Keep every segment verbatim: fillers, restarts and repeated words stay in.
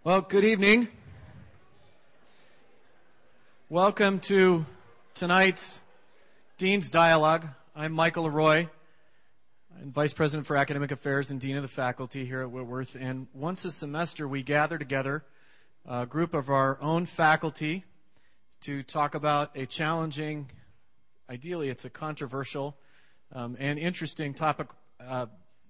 Well, good evening. Welcome to tonight's Dean's Dialogue. I'm Michael Leroy. I'm Vice President for Academic Affairs and Dean of the Faculty here at Whitworth. And once a semester, we gather together a group of our own faculty to talk about a challenging, ideally it's a controversial um, and interesting topic. Uh,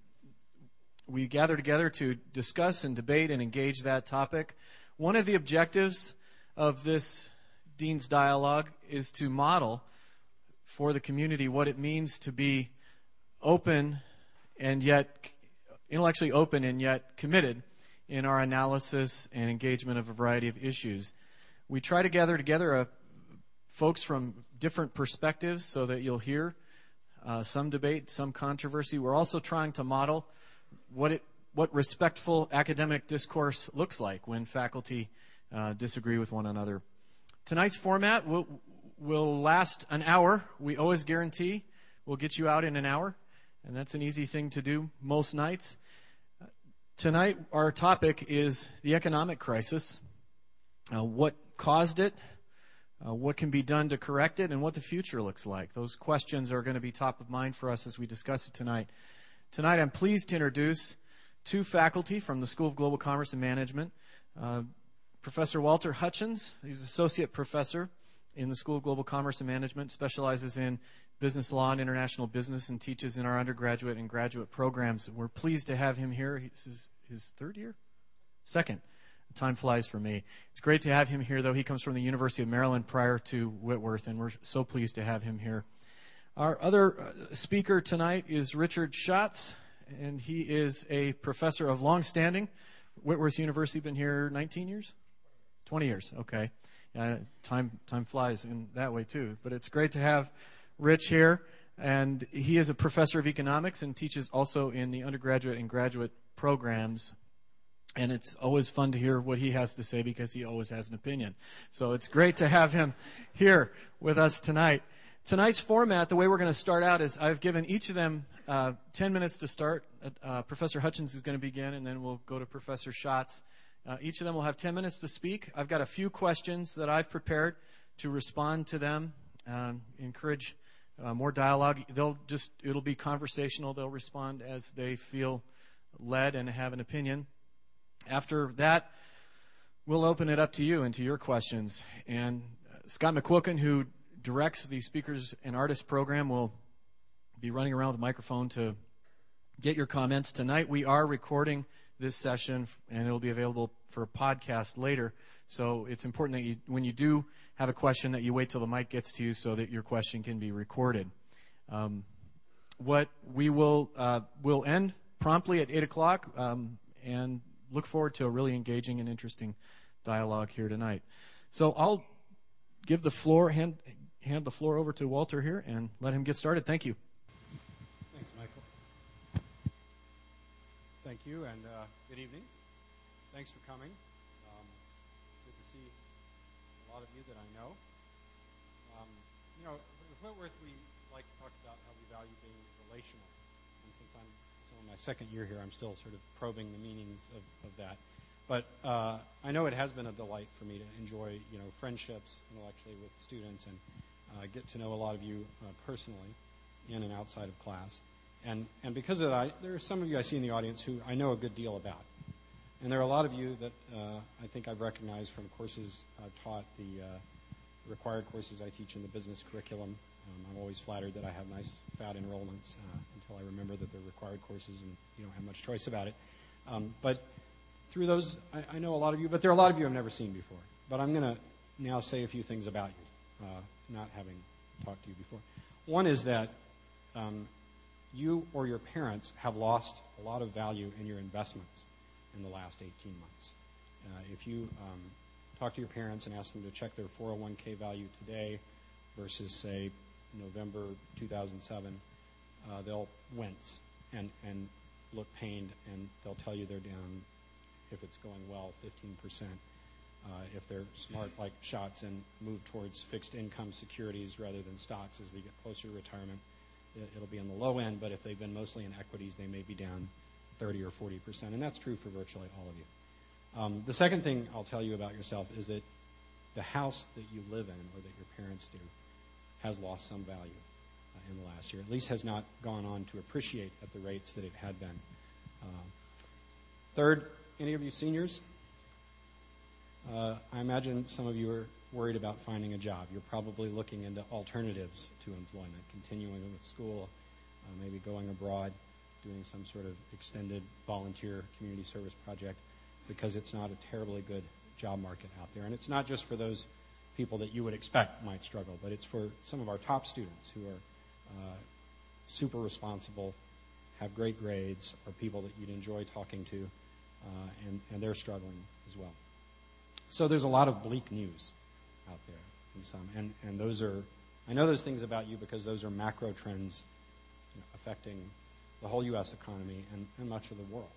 we gather together to discuss and debate and engage that topic. One of the objectives of this Dean's Dialogue is to model for the community what it means to be open and yet intellectually open and yet committed in our analysis and engagement of a variety of issues. We try to gather together uh, folks from different perspectives so that you'll hear uh, some debate, some controversy. We're also trying to model what it what respectful academic discourse looks like when faculty uh, disagree with one another. Tonight's format will, will last an hour. We always guarantee we'll get you out in an hour, and that's an easy thing to do most nights. Uh, tonight, our topic is the economic crisis, uh, what caused it, uh, what can be done to correct it, and what the future looks like. Those questions are going to be top of mind for us as we discuss it tonight. Tonight, I'm pleased to introduce two faculty from the School of Global Commerce and Management. Uh, Professor Walter Hutchins, he's Associate Professor in the School of Global Commerce and Management, specializes in business law and international business, and teaches in our undergraduate and graduate programs. We're pleased to have him here. This is his third year? Second. Time flies for me. It's great to have him here, though. He comes from the University of Maryland prior to Whitworth, and we're so pleased to have him here. Our other uh, speaker tonight is Richard Schatz, and he is a professor of long-standing. Whitworth University, been here nineteen years? twenty years, okay. Uh, time time flies in that way, too. But it's great to have Rich here, and he is a professor of economics and teaches also in the undergraduate and graduate programs. And it's always fun to hear what he has to say because he always has an opinion. So it's great to have him here with us tonight. Tonight's format, the way we're going to start out is I've given each of them uh, ten minutes to start. Uh, Professor Hutchins is going to begin, and then we'll go to Professor Schatz. Uh, each of them will have ten minutes to speak. I've got a few questions that I've prepared to respond to them, um, encourage uh, more dialogue. They'll just, it'll be conversational. They'll respond as they feel led and have an opinion. After that, we'll open it up to you and to your questions. And uh, Scott McQuilkin, who directs the Speakers and Artists program, will be running around with a microphone to get your comments. Tonight we are recording this session, and it'll be available for a podcast later. So it's important that you, when you do have a question, that you wait till the mic gets to you so that your question can be recorded. Um, what we will uh, will end promptly at eight o'clock, um, and look forward to a really engaging and interesting dialogue here tonight. So I'll give the floor, hand, hand the floor over to Walter here and let him get started. Thank you. Thanks, Michael. Thank you, and uh, good evening. Thanks for coming. Um, good to see a lot of you that I know. Um, you know, with Whitworth, we like to talk about how we value being relational. And since I'm still in my second year here, I'm still sort of probing the meanings of, of that. But uh, I know it has been a delight for me to enjoy, you know, friendships intellectually with students and uh, get to know a lot of you uh, personally in and outside of class. And, and because of that, I, there are some of you I see in the audience who I know a good deal about. And there are a lot of you that uh, I think I've recognized from courses I've taught, the uh, required courses I teach in the business curriculum. Um, I'm always flattered that I have nice, fat enrollments uh, until I remember that they're required courses and you don't have much choice about it. Um, but through those, I, I know a lot of you, but there are a lot of you I've never seen before. But I'm going to now say a few things about you, uh, not having talked to you before. One is that um, you or your parents have lost a lot of value in your investments in the last eighteen months. Uh, if you um, talk to your parents and ask them to check their four oh one k value today versus, say, November two thousand seven, uh, they'll wince and, and look pained, and they'll tell you they're down, if it's going well, fifteen percent. Uh, if they're smart like Schatz and move towards fixed income securities rather than stocks as they get closer to retirement, it, it'll be on the low end. But if they've been mostly in equities, they may be down thirty or forty percent. And that's true for virtually all of you. Um, the second thing I'll tell you about yourself is that the house that you live in or that your parents do has lost some value uh, in the last year. At least has not gone on to appreciate at the rates that it had been. Uh, third, any of you seniors? Uh, I imagine some of you are worried about finding a job. You're probably looking into alternatives to employment, continuing with school, uh, maybe going abroad, doing some sort of extended volunteer community service project, because it's not a terribly good job market out there. And it's not just for those people that you would expect might struggle, but it's for some of our top students who are uh, super responsible, have great grades, are people that you'd enjoy talking to, uh, and, and they're struggling as well. So there's a lot of bleak news out there in some. And, and those are, I know those things about you because those are macro trends, you know, affecting the whole U S economy and, and much of the world.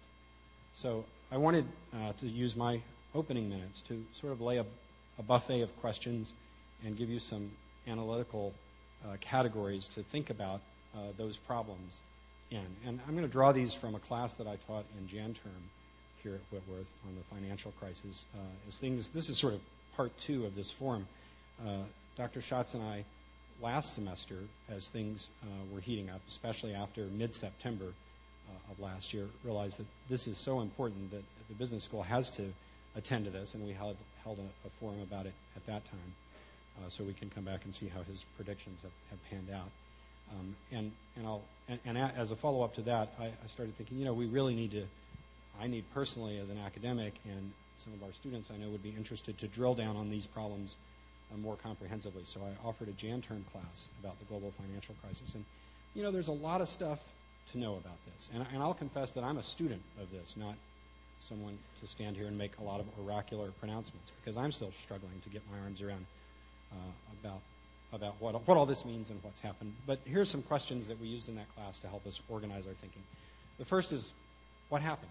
So I wanted uh, to use my opening minutes to sort of lay a, a buffet of questions and give you some analytical uh, categories to think about uh, those problems in. And I'm going to draw these from a class that I taught in Jan term here at Whitworth on the financial crisis. Uh, as things, this is sort of part two of this forum. Uh, Doctor Schatz and I, last semester, as things uh, were heating up, especially after mid-September uh, of last year, realized that this is so important that the business school has to attend to this, and we held, held a, a forum about it at that time, uh, so we can come back and see how his predictions have, have panned out. Um, and and, I'll, and, and a, as a follow-up to that, I, I started thinking, you know, we really need to, I need personally as an academic, and some of our students I know would be interested to drill down on these problems uh, more comprehensively. So I offered a Jan term class about the global financial crisis. And, you know, there's a lot of stuff to know about this. And, and I'll confess that I'm a student of this, not someone to stand here and make a lot of oracular pronouncements, because I'm still struggling to get my arms around uh, about about what, what all this means and what's happened. But here's some questions that we used in that class to help us organize our thinking. The first is, what happened?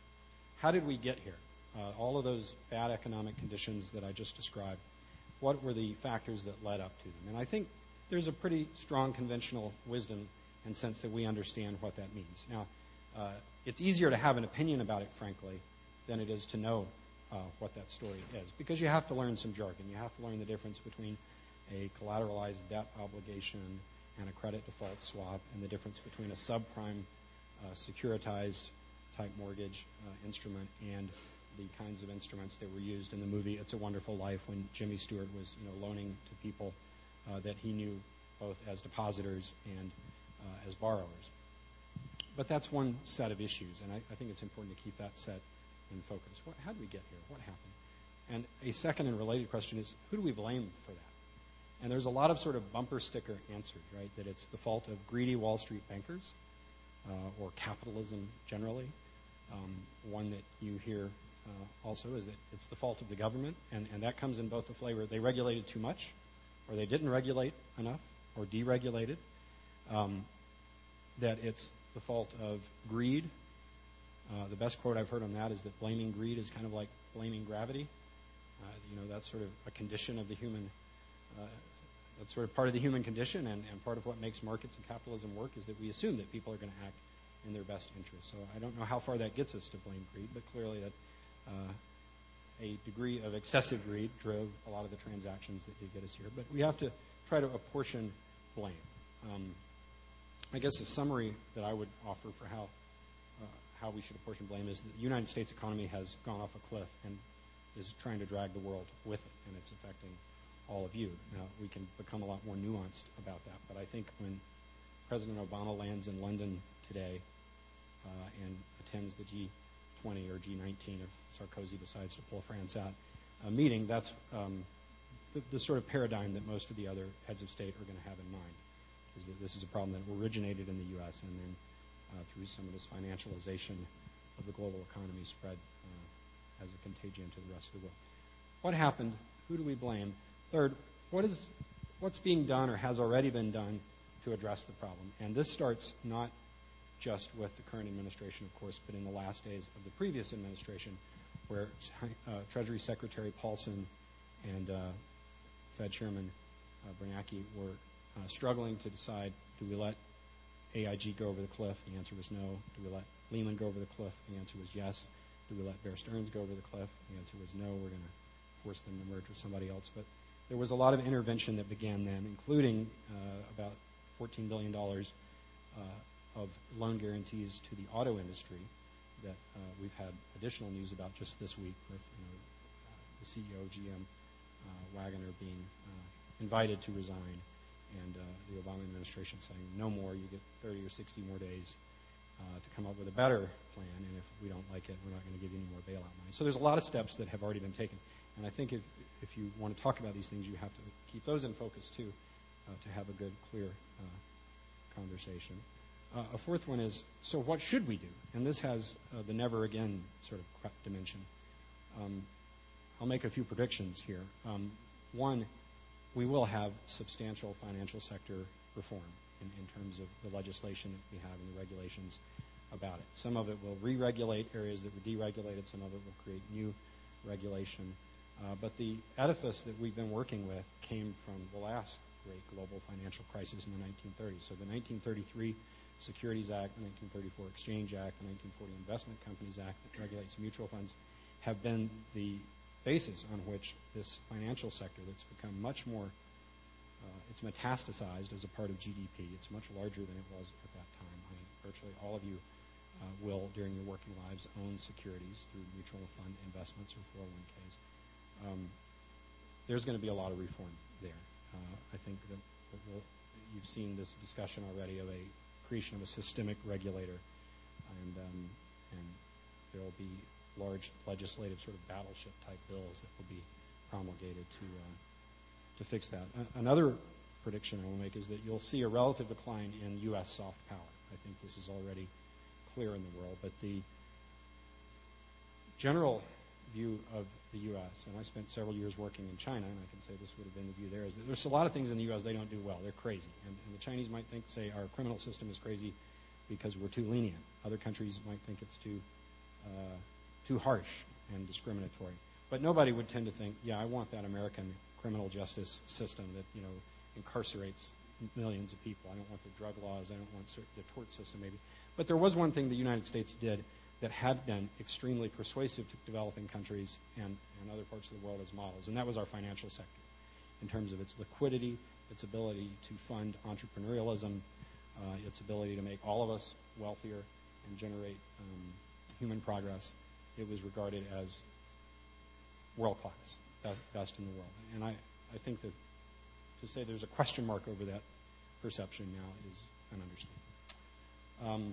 How did we get here? Uh, all of those bad economic conditions that I just described, what were the factors that led up to them? And I think there's a pretty strong conventional wisdom and sense that we understand what that means. Now, uh, it's easier to have an opinion about it, frankly, than it is to know uh, what that story is, because you have to learn some jargon. You have to learn the difference between a collateralized debt obligation and a credit default swap, and the difference between a subprime uh, securitized type mortgage uh, instrument and the kinds of instruments that were used in the movie It's a Wonderful Life, when Jimmy Stewart was, you know, loaning to people uh, that he knew both as depositors and uh, as borrowers. But that's one set of issues, and I, I think it's important to keep that set in focus. What, how did we get here? What happened? And a second and related question is, who do we blame for that? And there's a lot of sort of bumper sticker answers, right? That it's the fault of greedy Wall Street bankers uh, or capitalism generally. Um, one that you hear uh, also is that it's the fault of the government, and, and that comes in both the flavor. They regulated too much, or they didn't regulate enough, or deregulated. Um, that it's the fault of greed. Uh, the best quote I've heard on that is that blaming greed is kind of like blaming gravity. Uh, you know, that's sort of a condition of the human, uh, that's sort of part of the human condition, and, and part of what makes markets and capitalism work is that we assume that people are going to act in their best interest. So I don't know how far that gets us to blame greed, but clearly that uh, a degree of excessive greed drove a lot of the transactions that did get us here. But we have to try to apportion blame. Um, I guess a summary that I would offer for how uh, how we should apportion blame is that the United States economy has gone off a cliff and is trying to drag the world with it, and it's affecting all of you. Now, we can become a lot more nuanced about that, but I think when President Obama lands in London today uh, and attends the G twenty or G nineteen if Sarkozy decides to pull France out a meeting, that's um, the, the sort of paradigm that most of the other heads of state are going to have in mind, is that this is a problem that originated in the U S and then uh, through some of this financialization of the global economy spread uh, as a contagion to the rest of the world. What happened? Who do we blame? Third, what is, what's being done or has already been done to address the problem? And this starts not just with the current administration, of course, but in the last days of the previous administration, where uh, Treasury Secretary Paulson and uh, Fed Chairman uh, Bernanke were uh, struggling to decide, do we let A I G go over the cliff? The answer was no. Do we let Lehman go over the cliff? The answer was yes. do we let Bear Stearns go over the cliff? The answer was no, we're going to force them to merge with somebody else. But there was a lot of intervention that began then, including uh, about fourteen billion dollars uh, of loan guarantees to the auto industry that uh, we've had additional news about just this week with you know, uh, the C E O of G M, uh, Wagoner, being uh, invited to resign, and uh, the Obama administration saying, no more, you get thirty or sixty more days uh, to come up with a better plan, and if we don't like it, we're not going to give you any more bailout money. So there's a lot of steps that have already been taken. And I think if, if you want to talk about these things, you have to keep those in focus, too, uh, to have a good, clear uh, conversation. Uh, a fourth one is, so what should we do? And this has uh, the never again sort of dimension. Um, I'll make a few predictions here. Um, one, we will have substantial financial sector reform in, in terms of the legislation that we have and the regulations about it. Some of it will re-regulate areas that were deregulated. Some of it will create new regulation. Uh, but the edifice that we've been working with came from the last great global financial crisis in the nineteen thirties. So the nineteen thirty-three Securities Act, the nineteen thirty-four Exchange Act, the nineteen forty Investment Companies Act that regulates mutual funds have been the basis on which this financial sector that's become much more, uh, it's metastasized as a part of G D P. It's much larger than it was at that time. I mean, virtually all of you uh, will, during your working lives, own securities through mutual fund investments or four oh one Ks. Um, there's going to be a lot of reform there. Uh, I think that, that we'll, you've seen this discussion already of a creation of a systemic regulator, and um, and there will be large legislative sort of battleship type bills that will be promulgated to uh, to fix that. Uh, another prediction I will make is that you'll see a relative decline in U S soft power. I think this is already clear in the world, but the general view of the U S, and I spent several years working in China, and I can say this would have been the view there, is that there's a lot of things in the U S they don't do well. They're crazy. And, and the Chinese might think, say, our criminal system is crazy because we're too lenient. Other countries might think it's too uh, too harsh and discriminatory. But nobody would tend to think, yeah, I want that American criminal justice system that, you know, incarcerates millions of people. I don't want the drug laws. I don't want the tort system, maybe. But there was one thing the United States did that had been extremely persuasive to developing countries and, and other parts of the world as models, and that was our financial sector in terms of its liquidity, its ability to fund entrepreneurialism, uh, its ability to make all of us wealthier and generate um, human progress. It was regarded as world-class, best in the world. And I, I think that to say there's a question mark over that perception now is an understatement. Um,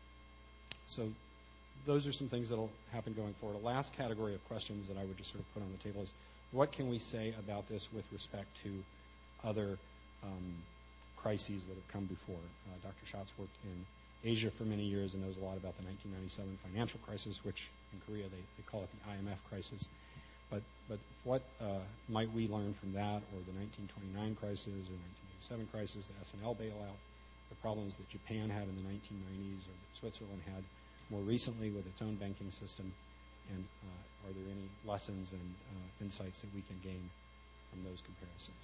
so those are some things that will happen going forward. A last category of questions that I would just sort of put on the table is, what can we say about this with respect to other um, crises that have come before? Uh, Doctor Schatz worked in Asia for many years and knows a lot about the nineteen ninety-seven financial crisis, which in Korea they, they call it the I M F crisis. But, but what uh, might we learn from that, or the nineteen twenty-nine crisis, or nineteen eighty-seven crisis, the S N L bailout, the problems that Japan had in the nineteen nineties, or that Switzerland had more recently with its own banking system, and uh, are there any lessons and uh, insights that we can gain from those comparisons?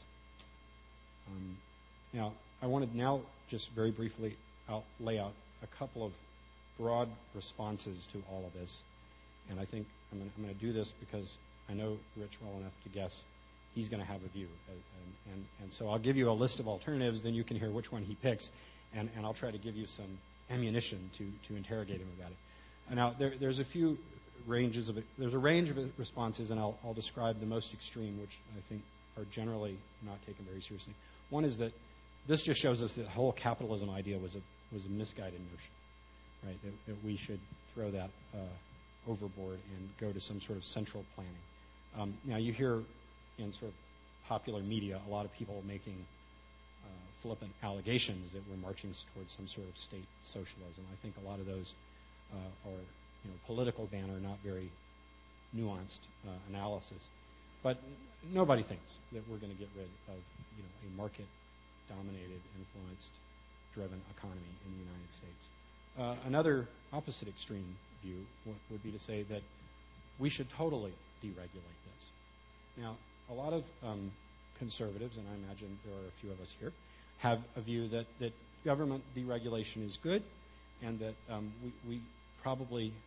Um, now, I wanted now just very briefly out, lay out a couple of broad responses to all of this, and I think I'm going to do this because I know Rich well enough to guess he's going to have a view, and, and, and so I'll give you a list of alternatives, then you can hear which one he picks, and, and I'll try to give you some ammunition to, to interrogate him about it. And now, there, there's a few ranges of it. There's a range of responses, and I'll, I'll describe the most extreme, which I think are generally not taken very seriously. One is that this just shows us that the whole capitalism idea was a was a misguided notion, right? That, that we should throw that uh, overboard and go to some sort of central planning. Um, now, you hear in sort of popular media a lot of people making uh, flippant allegations that we're marching towards some sort of state socialism. I think a lot of those uh, are, you know, political banner, not very nuanced uh, analysis. But nobody thinks that we're going to get rid of, you know, a market-dominated, influenced, driven economy in the United States. Uh, another opposite extreme view w- would be to say that we should totally deregulate this. Now, a lot of um, conservatives, and I imagine there are a few of us here, have a view that, that government deregulation is good, and that um, we, we probably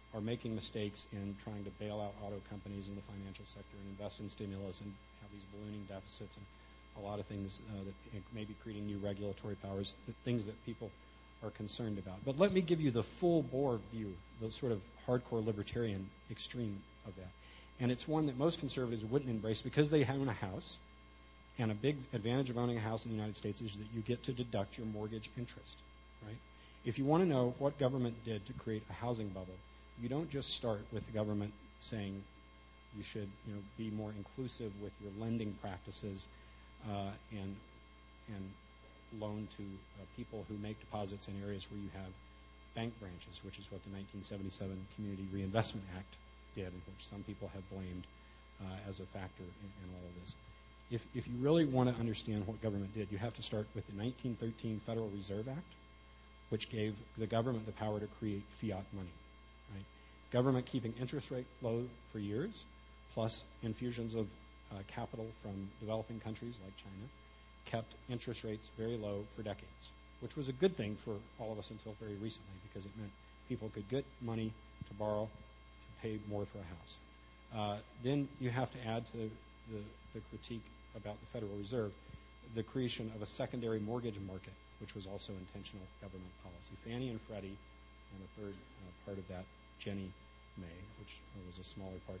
are making mistakes in trying to bail out auto companies in the financial sector and invest in stimulus and have these ballooning deficits and a lot of things uh, that may be creating new regulatory powers, the things that people are concerned about. But let me give you the full bore view, the sort of hardcore libertarian extreme of that. And it's one that most conservatives wouldn't embrace because they own a house. And a big advantage of owning a house in the United States is that you get to deduct your mortgage interest, right? If you want to know what government did to create a housing bubble, you don't just start with the government saying you should, you know, be more inclusive with your lending practices uh, and and loan to uh, people who make deposits in areas where you have bank branches, which is what the nineteen seventy-seven Community Reinvestment Act did, and which some people have blamed uh, as a factor in, in all of this. If, if you really want to understand what government did, you have to start with the nineteen thirteen Federal Reserve Act, which gave the government the power to create fiat money. Right? Government keeping interest rate low for years, plus infusions of uh, capital from developing countries like China, kept interest rates very low for decades, which was a good thing for all of us until very recently because it meant people could get money to borrow to pay more for a house. Uh, then you have to add to the, the critique about the Federal Reserve the creation of a secondary mortgage market, which was also intentional government policy. Fannie and Freddie, and a third uh, part of that, Ginnie Mae, which was a smaller part,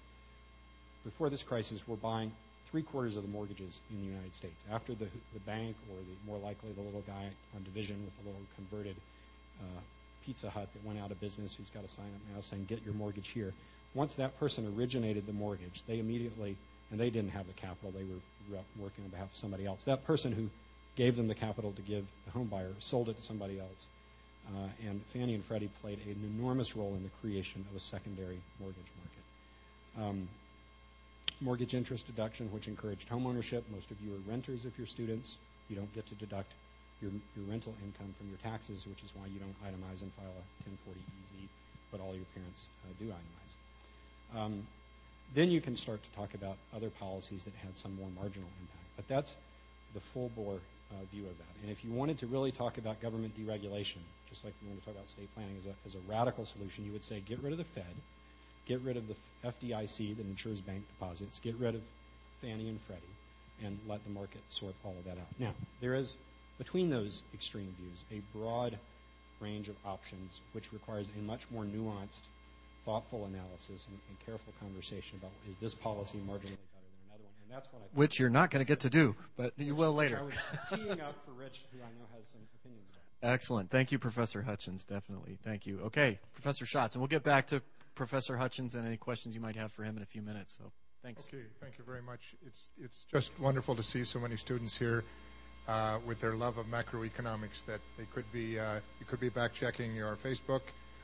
before this crisis were buying three-quarters of the mortgages in the United States. After the, the bank, or the, more likely the little guy on Division with the little converted uh, Pizza Hut that went out of business, who's got a sign up now saying, get your mortgage here. Once that person originated the mortgage, they immediately, and they didn't have the capital, they were working on behalf of somebody else. That person who gave them the capital to give the home buyer sold it to somebody else. Uh, and Fannie and Freddie played an enormous role in the creation of a secondary mortgage market. Um, mortgage interest deduction, which encouraged home ownership. Most of you are renters if you're students. You don't get to deduct your, your rental income from your taxes, which is why you don't itemize and file a ten forty E Z, but all your parents uh, do itemize. Um, then you can start to talk about other policies that had some more marginal impact. But that's the full bore uh, view of that. And if you wanted to really talk about government deregulation, just like you want to talk about state planning as a, as a radical solution, you would say get rid of the Fed, get rid of the F D I C that insures bank deposits, get rid of Fannie and Freddie, and let the market sort all of that out. Now, there is, between those extreme views, a broad range of options which requires a much more nuanced, thoughtful analysis and, and careful conversation about is this policy marginally better than another one. And that's what I think. Which you're not going to get to do, but you will later. I was teeing up for Rich, who I know has some opinions about. Excellent. Thank you, Professor Hutchins. Definitely. Thank you. Okay, Professor Schatz, and we'll get back to Professor Hutchins and any questions you might have for him in a few minutes. So, thanks. Okay, thank you very much. It's it's just wonderful to see so many students here uh, with their love of macroeconomics. That they could be uh, you could be back checking your Facebook,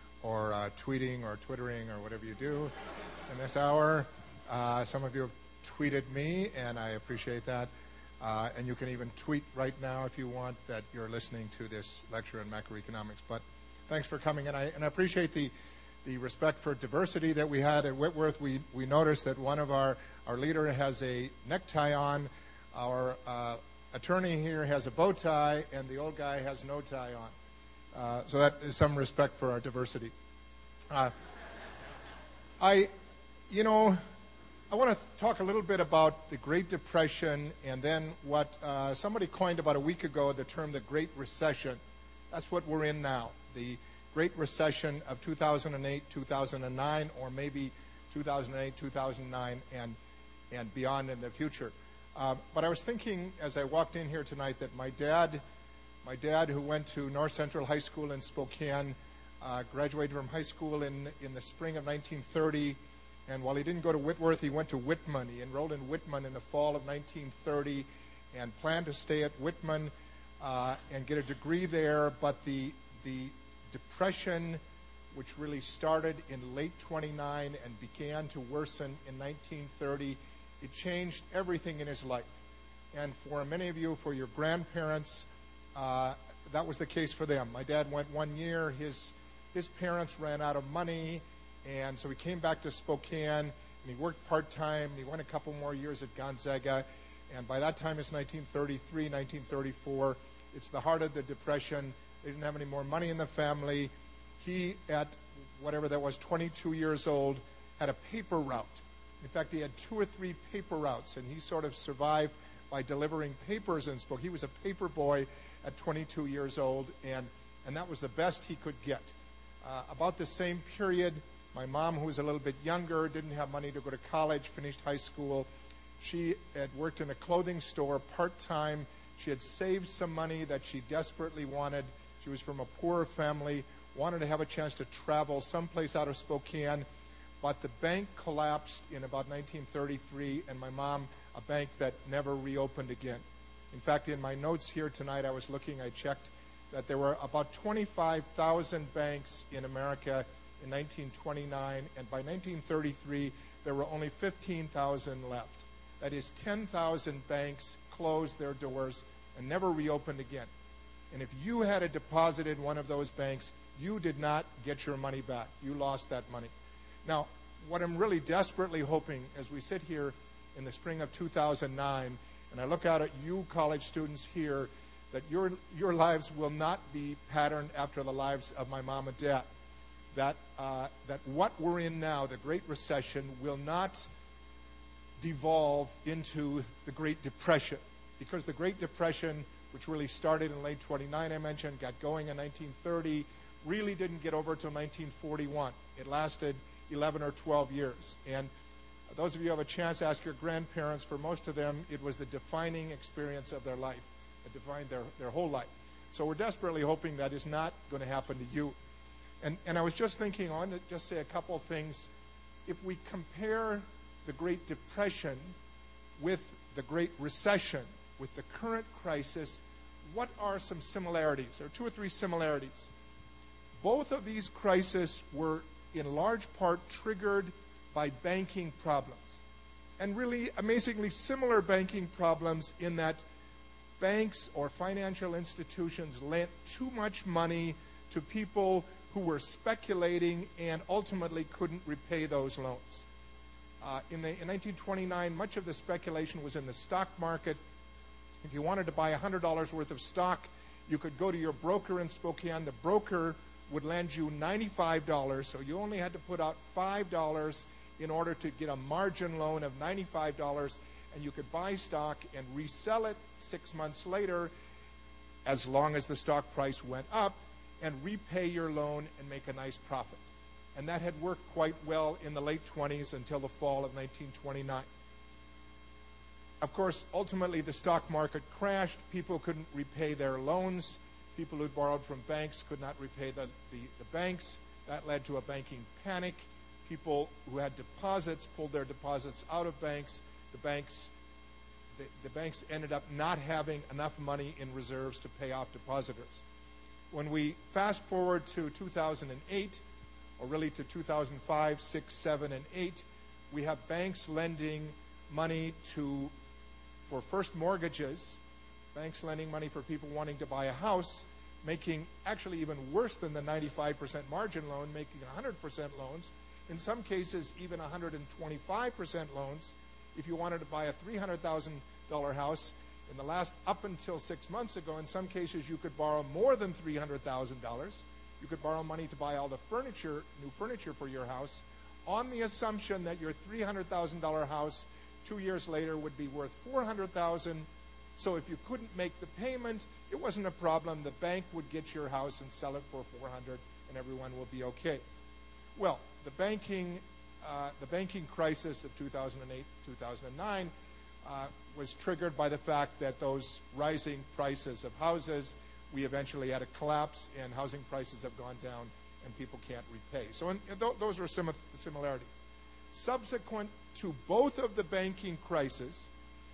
or uh, tweeting, or twittering, or whatever you do in this hour. Uh, some of you have tweeted me, and I appreciate that. Uh, and you can even tweet right now if you want that you're listening to this lecture on macroeconomics. But thanks for coming, and I and I appreciate the. the respect for diversity that we had at Whitworth. We, we noticed that one of our, our leader has a necktie on, our uh, attorney here has a bow tie, and the old guy has no tie on. Uh, so that is some respect for our diversity. Uh, I, you know, I want to talk a little bit about the Great Depression and then what uh, somebody coined about a week ago, the term the Great Recession. That's what we're in now. The Great Recession of two thousand eight, two thousand nine, or maybe two thousand eight, two thousand nine, and and beyond in the future. Uh, but I was thinking as I walked in here tonight that my dad, my dad who went to North Central High School in Spokane, uh, graduated from high school in in the spring of nineteen thirty, and while he didn't go to Whitworth, he went to Whitman. He enrolled in Whitman in the fall of nineteen thirty, and planned to stay at Whitman uh, and get a degree there. But the the Depression, which really started in late twenty-nine and began to worsen in nineteen thirty, it changed everything in his life. And for many of you, for your grandparents, uh, that was the case for them. My dad went one year. His his parents ran out of money, and so he came back to Spokane, and he worked part-time. He went a couple more years at Gonzaga, and by that time it's nineteen thirty-three, nineteen thirty-four. It's the heart of the Depression. They didn't have any more money in the family. He, at whatever that was, twenty-two years old, had a paper route. In fact, he had two or three paper routes, and he sort of survived by delivering papers in Spokane. He was a paper boy at twenty-two years old, and, and that was the best he could get. Uh, about the same period, my mom, who was a little bit younger, didn't have money to go to college, finished high school. She had worked in a clothing store part-time. She had saved some money that she desperately wanted. She was from a poorer family, wanted to have a chance to travel someplace out of Spokane, but the bank collapsed in about nineteen thirty-three, and my mom, a bank that never reopened again. In fact, in my notes here tonight, I was looking, I checked, that there were about twenty-five thousand banks in America in nineteen twenty-nine, and by nineteen thirty-three, there were only fifteen thousand left. That is, ten thousand banks closed their doors and never reopened again. And if you had a deposit in one of those banks, you did not get your money back. You lost that money. Now, what I'm really desperately hoping as we sit here in the spring of two thousand nine, and I look out at you college students here, that your, your lives will not be patterned after the lives of my mom and dad. That, uh, that what we're in now, the Great Recession, will not devolve into the Great Depression. Because the Great Depression, which really started in late twenty-nine, I mentioned, got going in nineteen thirty, really didn't get over until nineteen forty-one. It lasted eleven or twelve years. And those of you who have a chance, ask your grandparents. For most of them, it was the defining experience of their life. It defined their, their whole life. So we're desperately hoping that is not going to happen to you. And, and I was just thinking, I want to just say a couple of things. If we compare the Great Depression with the Great Recession, with the current crisis, what are some similarities? There are two or three similarities. Both of these crises were in large part triggered by banking problems. And really amazingly similar banking problems in that banks or financial institutions lent too much money to people who were speculating and ultimately couldn't repay those loans. Uh, in, the, in nineteen twenty-nine, much of the speculation was in the stock market. If you wanted to buy one hundred dollars worth of stock, you could go to your broker in Spokane. The broker would lend you ninety-five dollars, so you only had to put out five dollars in order to get a margin loan of ninety-five dollars, and you could buy stock and resell it six months later as long as the stock price went up and repay your loan and make a nice profit. And that had worked quite well in the late twenties until the fall of nineteen twenty-nine. Of course, ultimately the stock market crashed. People couldn't repay their loans. People who borrowed from banks could not repay the, the, the banks. That led to a banking panic. People who had deposits pulled their deposits out of banks. The banks, the, the banks ended up not having enough money in reserves to pay off depositors. When we fast forward to two thousand eight, or really to two thousand five, six, seven, and eight, we have banks lending money to, for first mortgages, banks lending money for people wanting to buy a house, making actually even worse than the ninety-five percent margin loan, making one hundred percent loans, in some cases even one hundred twenty-five percent loans. If you wanted to buy a three hundred thousand dollars house, in the last, up until six months ago, in some cases you could borrow more than three hundred thousand dollars. You could borrow money to buy all the furniture, new furniture for your house, on the assumption that your three hundred thousand dollars house two years later would be worth four hundred thousand dollars. So if you couldn't make the payment, it wasn't a problem. The bank would get your house and sell it for four hundred thousand dollars, and everyone will be okay. Well, the banking, uh, the banking crisis of two thousand eight, two thousand nine uh, was triggered by the fact that those rising prices of houses, we eventually had a collapse, and housing prices have gone down, and people can't repay. So in, th those are sim similarities. Subsequent to both of the banking crises,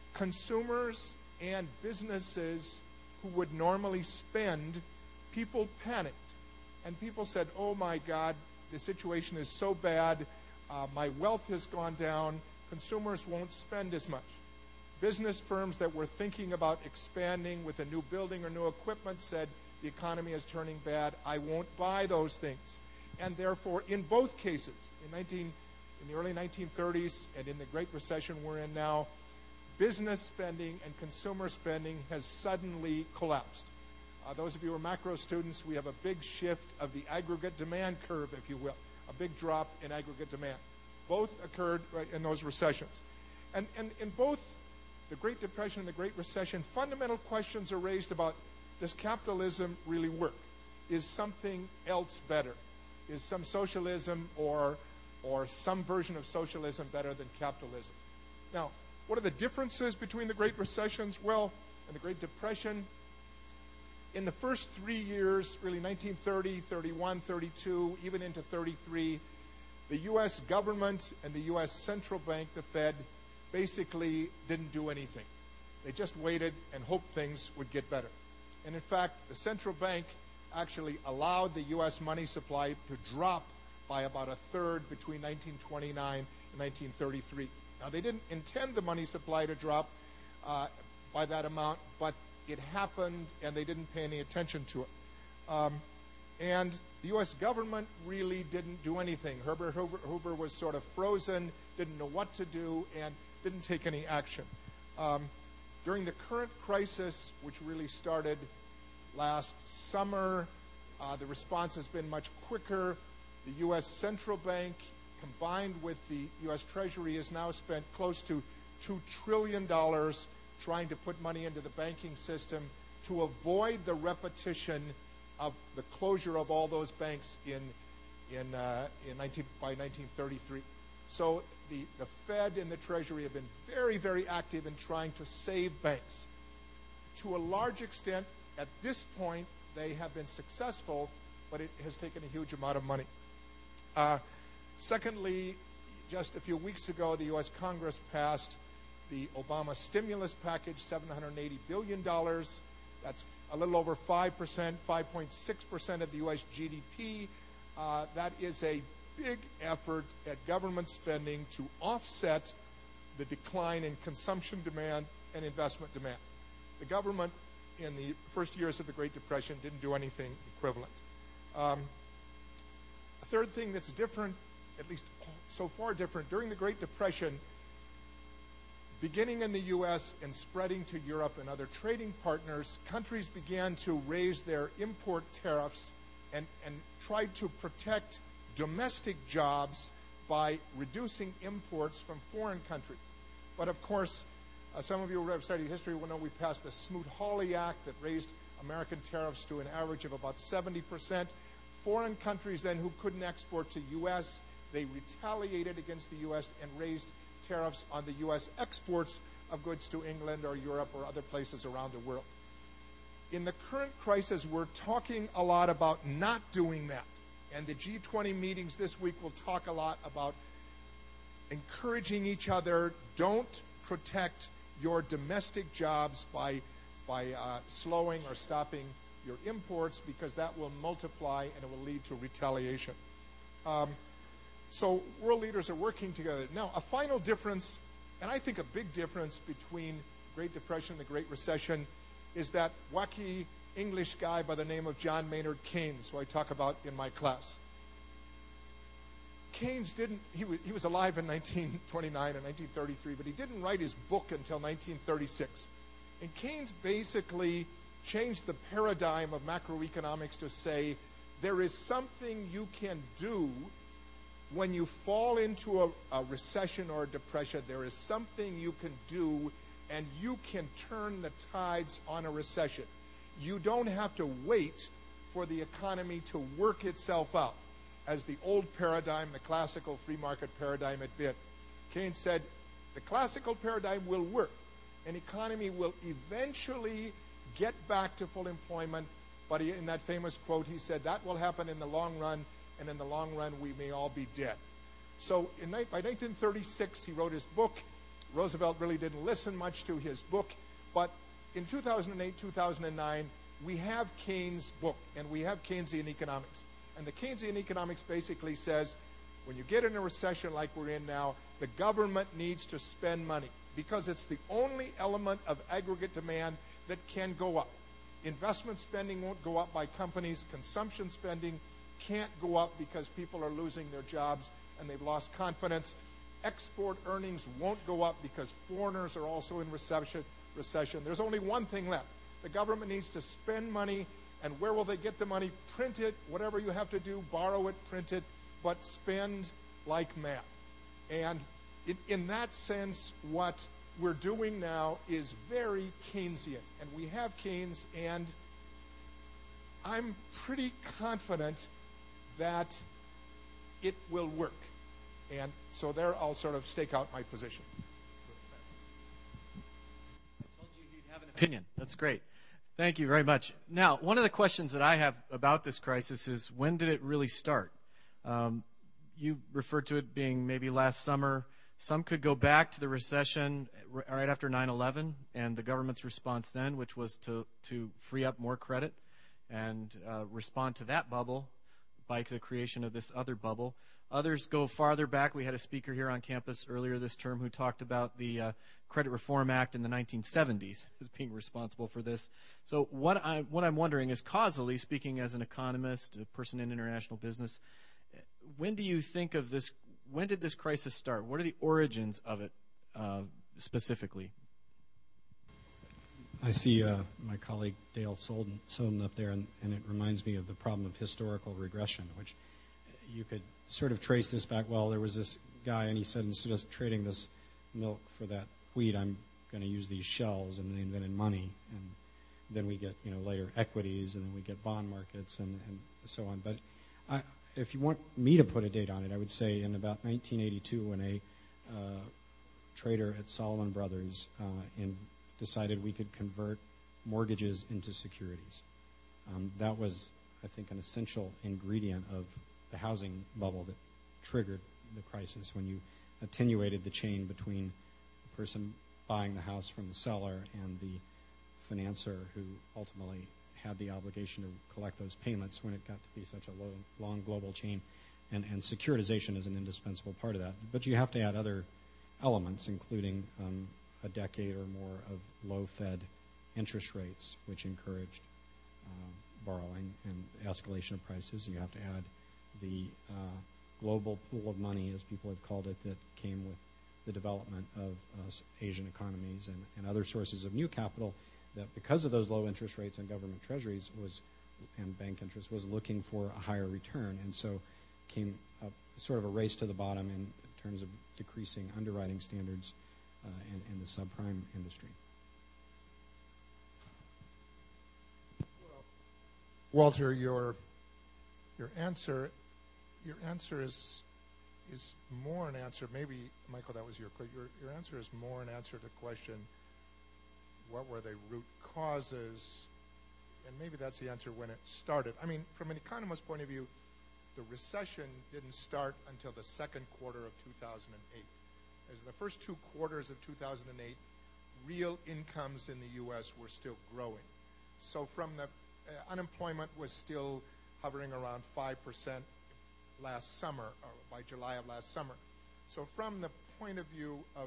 consumers and businesses who would normally spend, people panicked. And people said, oh my God, the situation is so bad, uh, my wealth has gone down, consumers won't spend as much. Business firms that were thinking about expanding with a new building or new equipment said, the economy is turning bad, I won't buy those things. And therefore, in both cases, in, nineteen, in the early nineteen thirties and in the Great Recession we're in now, business spending and consumer spending has suddenly collapsed. Uh, those of you who are macro students, we have a big shift of the aggregate demand curve, if you will. a big drop in aggregate demand. Both occurred uh, in those recessions. And, and in both the Great Depression and the Great Recession, fundamental questions are raised about, does capitalism really work? Is something else better? Is some socialism or, or some version of socialism better than capitalism? Now, what are the differences between the Great Recessions? Well, in the Great Depression, in the first three years, really nineteen thirty, thirty-one, thirty-two, even into thirty-three, the U S government and the U S central bank, the Fed, basically didn't do anything. They just waited and hoped things would get better. And in fact, the central bank actually allowed the U S money supply to drop by about a third between nineteen twenty-nine and nineteen thirty-three. Now, they didn't intend the money supply to drop uh, by that amount, but it happened, and they didn't pay any attention to it. Um, and the U S government really didn't do anything. Herbert Hoover, Hoover was sort of frozen, didn't know what to do, and didn't take any action. Um, during the current crisis, which really started last summer, uh, the response has been much quicker. The U S central bank, combined with the U S Treasury, has now spent close to two trillion dollars trying to put money into the banking system to avoid the repetition of the closure of all those banks in, in, uh, in nineteen, by nineteen thirty-three. So the, the Fed and the Treasury have been very, very active in trying to save banks. To a large extent, at this point, they have been successful, but it has taken a huge amount of money. Uh, secondly, just a few weeks ago, the U S Congress passed the Obama stimulus package, seven hundred eighty billion dollars. That's a little over five percent, five point six percent of the U S G D P. Uh, that is a big effort at government spending to offset the decline in consumption demand and investment demand. The government in the first years of the Great Depression didn't do anything equivalent. Um, a third thing that's different, at least so far different, during the Great Depression, beginning in the U S and spreading to Europe and other trading partners, countries began to raise their import tariffs and, and tried to protect domestic jobs by reducing imports from foreign countries. But of course, uh, some of you who have studied history will know we passed the Smoot-Hawley Act that raised American tariffs to an average of about seventy percent. Foreign countries then who couldn't export to U S, they retaliated against the U S and raised tariffs on the U S exports of goods to England or Europe or other places around the world. In the current crisis, we're talking a lot about not doing that. And the G twenty meetings this week will talk a lot about encouraging each other. Don't protect your domestic jobs by, by uh, slowing or stopping your imports, because that will multiply and it will lead to retaliation. Um, So world leaders are working together. Now, a final difference, and I think a big difference between the Great Depression and the Great Recession, is that wacky English guy by the name of John Maynard Keynes, who I talk about in my class. Keynes didn't, he was, he was alive in nineteen twenty-nine and nineteen thirty-three, but he didn't write his book until nineteen thirty-six. And Keynes basically changed the paradigm of macroeconomics to say there is something you can do when you fall into a, a recession or a depression. There is something you can do, and you can turn the tides on a recession. You don't have to wait for the economy to work itself out, as the old paradigm, the classical free market paradigm had been. Keynes said, the classical paradigm will work. An economy will eventually get back to full employment, but he, in that famous quote, he said, that will happen in the long run, and in the long run, we may all be dead. So in, by nineteen thirty-six, he wrote his book. Roosevelt really didn't listen much to his book, but in two thousand eight, two thousand nine, we have Keynes' book, and we have Keynesian economics. And the Keynesian economics basically says, when you get in a recession like we're in now, the government needs to spend money, because it's the only element of aggregate demand that can go up. Investment spending won't go up by companies. Consumption spending can't go up because people are losing their jobs and they've lost confidence. Export earnings won't go up because foreigners are also in recession. recession. There's only one thing left. The government needs to spend money, and where will they get the money? Print it, whatever you have to do, borrow it, print it, but spend like mad. And in, in that sense, what we're doing now is very Keynesian. And we have Keynes, and I'm pretty confident that it will work. And so there I'll sort of stake out my position. I told you you'd have an opinion. That's great. Thank you very much. Now, one of the questions that I have about this crisis is, when did it really start? Um, you referred to it being maybe last summer. Some could go back to the recession right after nine eleven and the government's response then, which was to, to free up more credit and uh, respond to that bubble by the creation of this other bubble. Others go farther back. We had a speaker here on campus earlier this term who talked about the uh, Credit Reform Act in the nineteen seventies as being responsible for this. So what, I, what I'm wondering is, causally, speaking as an economist, a person in international business, when do you think of this, when did this crisis start? What are the origins of it uh, specifically? I see uh, my colleague Dale Solden, Solden up there, and, and it reminds me of the problem of historical regression, which you could sort of trace this back. Well, there was this guy, and he said, instead of trading this milk for that wheat, I'm going to use these shells, and they invented money, and then we get, you know, later equities, and then we get bond markets, and, and so on. But I, if you want me to put a date on it, I would say in about nineteen eighty-two, when a uh, trader at Salomon Brothers uh, in decided we could convert mortgages into securities. Um, that was, I think, an essential ingredient of the housing bubble that triggered the crisis, when you attenuated the chain between the person buying the house from the seller and the financer who ultimately had the obligation to collect those payments when it got to be such a low, long global chain. And, and securitization is an indispensable part of that. But you have to add other elements, including um, a decade or more of low-Fed interest rates, which encouraged uh, borrowing and escalation of prices. And you have to add the uh, global pool of money, as people have called it, that came with the development of uh, Asian economies and, and other sources of new capital that, because of those low interest rates on government treasuries was and bank interest, was looking for a higher return. And so came up sort of a race to the bottom in terms of decreasing underwriting standards uh, in, in the subprime industry. Walter, your your answer your answer is is more an answer. Maybe, Michael, that was your your your answer is more an answer to the question, what were the root causes, and maybe that's the answer when it started. I mean, from an economist's point of view, the recession didn't start until the second quarter of two thousand eight. As the first two quarters of two thousand eight, real incomes in the U S were still growing. So from the uh, unemployment was still hovering around five percent last summer, or by July of last summer. So from the point of view of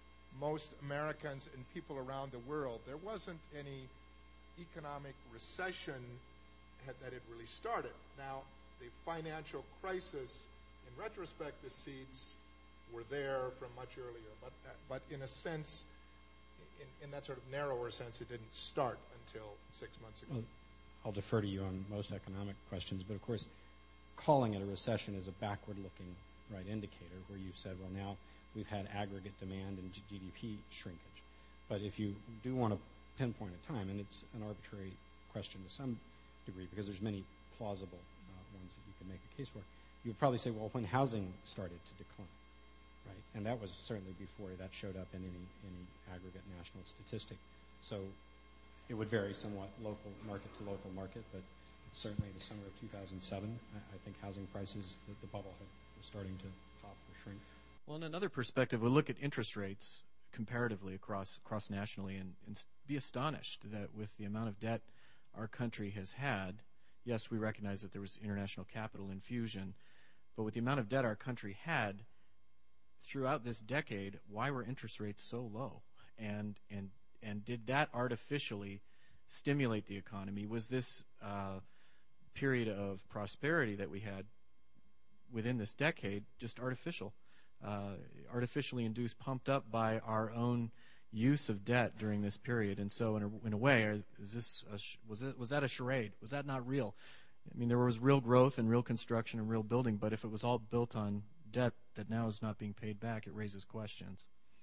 most Americans and people around the world, there wasn't any economic recession had, that had really started. Now, the financial crisis, in retrospect, the seeds were there from much earlier, but uh, but in a sense, in, in that sort of narrower sense, it didn't start until six months ago. Well, I'll defer to you on most economic questions, but of course, calling it a recession is a backward-looking right indicator, where you've said, well, now we've had aggregate demand and G D P shrinkage. But if you do want to pinpoint a time, and it's an arbitrary question to some degree, because there's many plausible uh, ones that you can make a case for, you would probably say, well, when housing started to decline, right? And that was certainly before that showed up in any, any aggregate national statistic. So it would vary somewhat local market to local market, but certainly the summer of two thousand seven, I, I think housing prices, the, the bubble had, was starting to pop or shrink. Well, in another perspective, we'll look at interest rates comparatively across across nationally and, and be astonished that with the amount of debt our country has had, yes, we recognize that there was international capital infusion, but with the amount of debt our country had throughout this decade, why were interest rates so low? And and and did that artificially stimulate the economy? Was this uh, period of prosperity that we had within this decade just artificial? Uh, artificially induced, pumped up by our own use of debt during this period. And so in a, in a way, is this a, was it was that a charade? Was that not real? I mean, there was real growth and real construction and real building, but if it was all built on debt that now is not being paid back, it raises questions.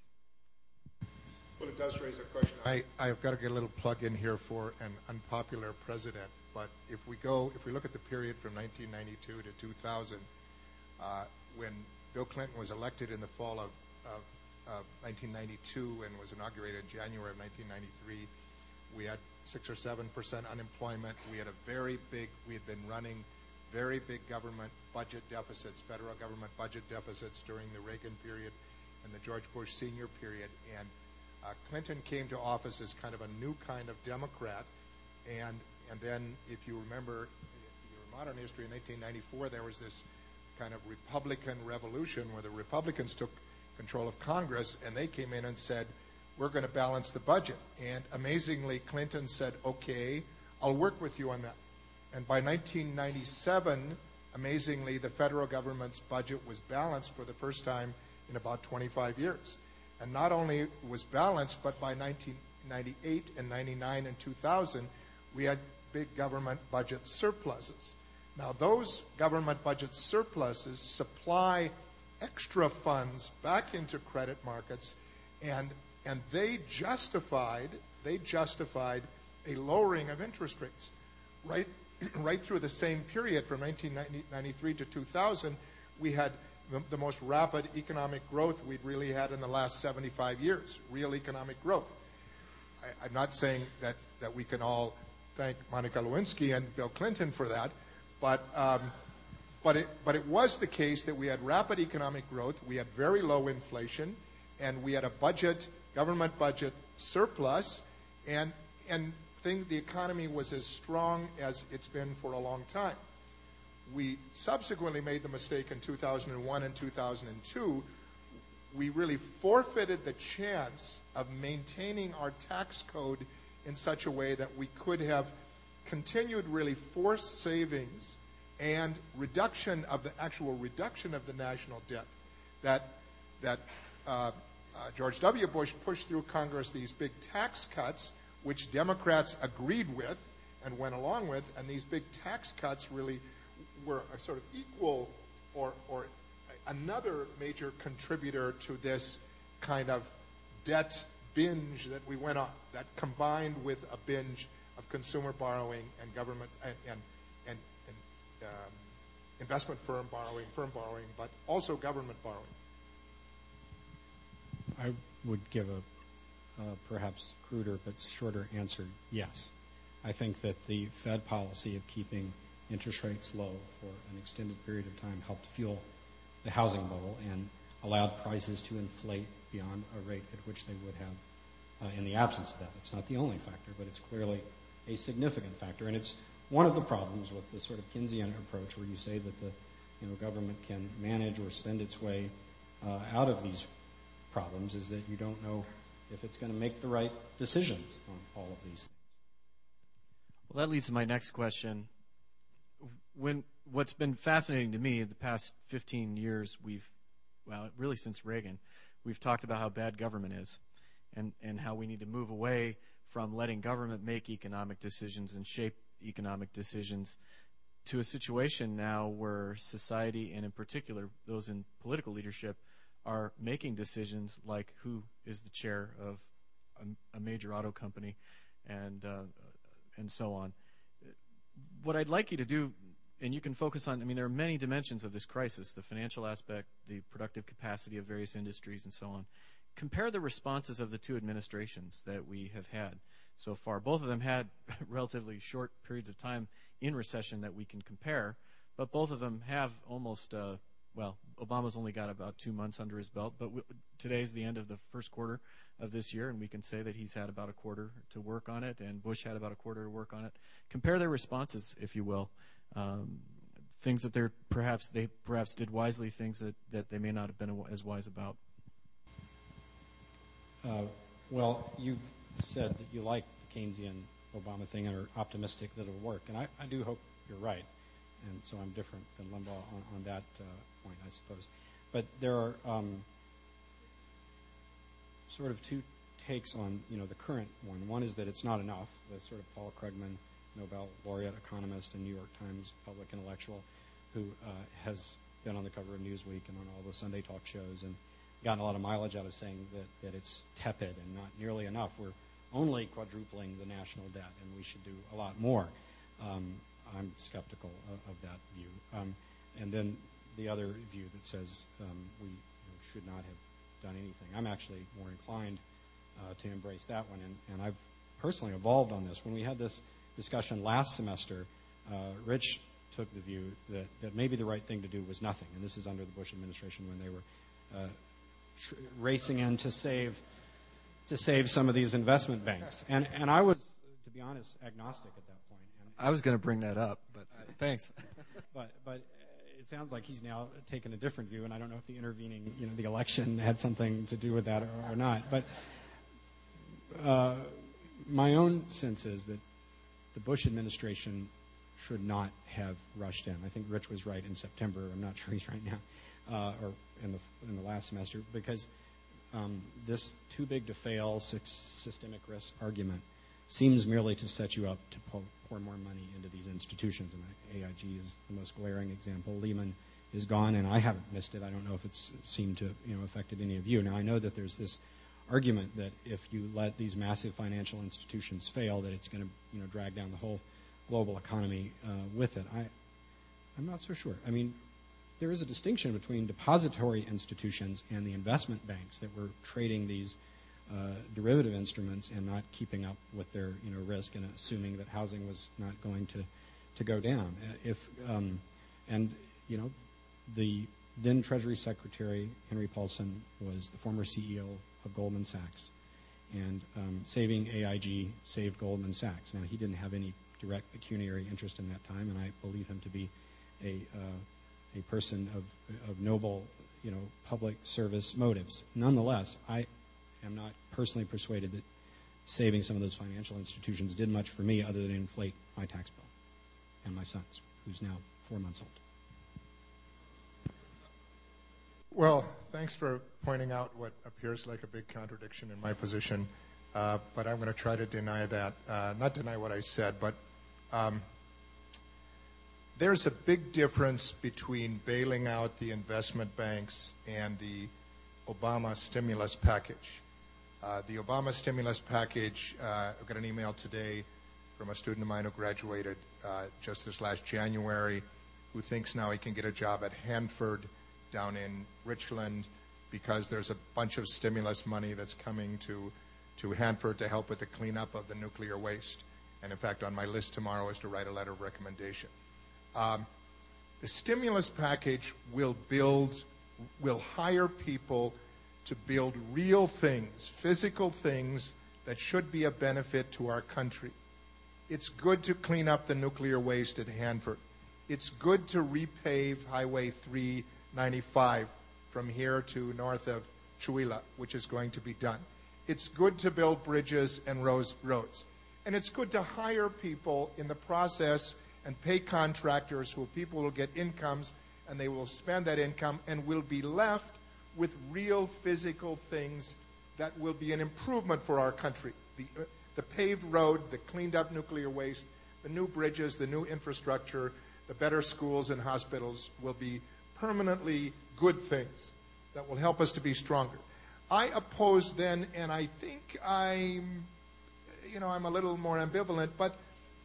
Well, it does raise a question. I, I've got to get a little plug in here for an unpopular president, but if we go, if we look at the period from nineteen ninety-two to two thousand, uh, when Bill Clinton was elected in the fall of, of, of nineteen ninety-two and was inaugurated in January of nineteen ninety-three, we had six or seven percent unemployment. We had a very big, we had been running very big government budget deficits, federal government budget deficits during the Reagan period and the George Bush Senior period. And uh, Clinton came to office as kind of a new kind of Democrat. And and then, if you remember your modern history, in nineteen ninety-four, there was this kind of Republican revolution where the Republicans took control of Congress, and they came in and said, we're going to balance the budget. And amazingly, Clinton said, okay, I'll work with you on that. And by nineteen ninety-seven, amazingly, the federal government's budget was balanced for the first time in about twenty-five years. And not only was balanced, but by nineteen ninety-eight and ninety-nine and two thousand, we had big government budget surpluses. Now, those government budget surpluses supply extra funds back into credit markets, and and they justified they justified a lowering of interest rates. Right, right through the same period, from nineteen ninety-three to two thousand, we had the, the most rapid economic growth we'd really had in the last seventy-five years, real economic growth. I, I'm not saying that, that we can all thank Monica Lewinsky and Bill Clinton for that, but um, but it but it was the case that we had rapid economic growth, we had very low inflation, and we had a budget, government budget surplus, and and thing the economy was as strong as it's been for a long time. We subsequently made the mistake in two thousand one and two thousand two. We really forfeited the chance of maintaining our tax code in such a way that we could have continued really forced savings and reduction of the actual reduction of the national debt that that uh, uh, George W. Bush pushed through Congress, these big tax cuts, which Democrats agreed with and went along with, and these big tax cuts really were a sort of equal or, or another major contributor to this kind of debt binge that we went on, that combined with a binge of consumer borrowing and government and, and, and, and um, investment firm borrowing, firm borrowing, but also government borrowing. I would give a Uh, perhaps cruder but shorter answer, yes. I think that the Fed policy of keeping interest rates low for an extended period of time helped fuel the housing bubble and allowed prices to inflate beyond a rate at which they would have uh, in the absence of that. It's not the only factor, but it's clearly a significant factor. And it's one of the problems with the sort of Keynesian approach where you say that the you know, government can manage or spend its way uh, out of these problems is that you don't know if it's going to make the right decisions on all of these things. Well, that leads to my next question. When what's been fascinating to me the past fifteen years, we've, well, really since Reagan, we've talked about how bad government is and, and how we need to move away from letting government make economic decisions and shape economic decisions to a situation now where society, and in particular those in political leadership, are making decisions like who is the chair of a, a major auto company and uh, and so on. What I'd like you to do, and you can focus on, I mean, there are many dimensions of this crisis, the financial aspect, the productive capacity of various industries, and so on. Compare the responses of the two administrations that we have had so far. Both of them had relatively short periods of time in recession that we can compare, but both of them have almost uh, Well, Obama's only got about two months under his belt, but w- today's the end of the first quarter of this year, and we can say that he's had about a quarter to work on it, and Bush had about a quarter to work on it. Compare their responses, if you will. Um, things that they're perhaps they perhaps did wisely, things that, that they may not have been as wise about. Uh, well, you've said that you like the Keynesian Obama thing and are optimistic that it'll work, and I, I do hope you're right. And so I'm different than Limbaugh on, on that uh, point, I suppose. But there are um, sort of two takes on, you know, the current one. One is that it's not enough, the sort of Paul Krugman Nobel laureate economist and New York Times public intellectual, who uh, has been on the cover of Newsweek and on all the Sunday talk shows and gotten a lot of mileage out of saying that, that it's tepid and not nearly enough. We're only quadrupling the national debt, and we should do a lot more. Um, I'm skeptical of, of that view. Um, and then the other view that says um, we you know, should not have done anything. I'm actually more inclined uh, to embrace that one, and, and I've personally evolved on this. When we had this discussion last semester, uh, Rich took the view that, that maybe the right thing to do was nothing, and this is under the Bush administration when they were uh, tr- racing in to save to save some of these investment banks. And and I was, to be honest, agnostic at that point. And, I was going to bring that up, but uh, thanks. But but it sounds like he's now taken a different view, and I don't know if the intervening, you know, the election had something to do with that or, or not. But uh, my own sense is that the Bush administration should not have rushed in. I think Rich was right in September. I'm not sure he's right now, uh, or in the in the last semester, because um, this too big to fail systemic risk argument seems merely to set you up to pour, pour more money into these institutions. And A I G is the most glaring example. Lehman is gone, and I haven't missed it. I don't know if it's seemed to you know affected any of you. Now I know that there's this argument that if you let these massive financial institutions fail, that it's going to you know drag down the whole global economy uh, with it. I, I'm not so sure. I mean, there is a distinction between depository institutions and the investment banks that were trading these uh, derivative instruments and not keeping up with their you know risk and assuming that housing was not going to, to go down. If um, and you know the then Treasury Secretary Henry Paulson was the former C E O of Goldman Sachs, and um, saving A I G saved Goldman Sachs. Now he didn't have any direct pecuniary interest in that time, and I believe him to be a uh, a person of of noble, you know, public service motives. Nonetheless, I am not personally persuaded that saving some of those financial institutions did much for me other than inflate my tax bill and my son's, who's now four months old. Well, thanks for pointing out what appears like a big contradiction in my position, uh, but I'm going to try to deny that, uh, not deny what I said, but um, there's a big difference between bailing out the investment banks and the Obama stimulus package. Uh, the Obama stimulus package, uh, I got an email today from a student of mine who graduated uh, just this last January, who thinks now he can get a job at Hanford down in Richland because there's a bunch of stimulus money that's coming to, to Hanford to help with the cleanup of the nuclear waste. And in fact, on my list tomorrow is to write a letter of recommendation. Um, the stimulus package will build, will hire people to build real things, physical things that should be a benefit to our country. It's good to clean up the nuclear waste at Hanford. It's good to repave Highway three ninety-five from here to north of Chewelah, which is going to be done. It's good to build bridges and roads. And it's good to hire people in the process and pay contractors who people will get incomes, and they will spend that income and will be left with real physical things that will be an improvement for our country. The, uh, the paved road, the cleaned up nuclear waste, the new bridges, the new infrastructure, the better schools and hospitals will be permanently good things that will help us to be stronger. I oppose then, and I think I'm, you know, I'm a little more ambivalent, but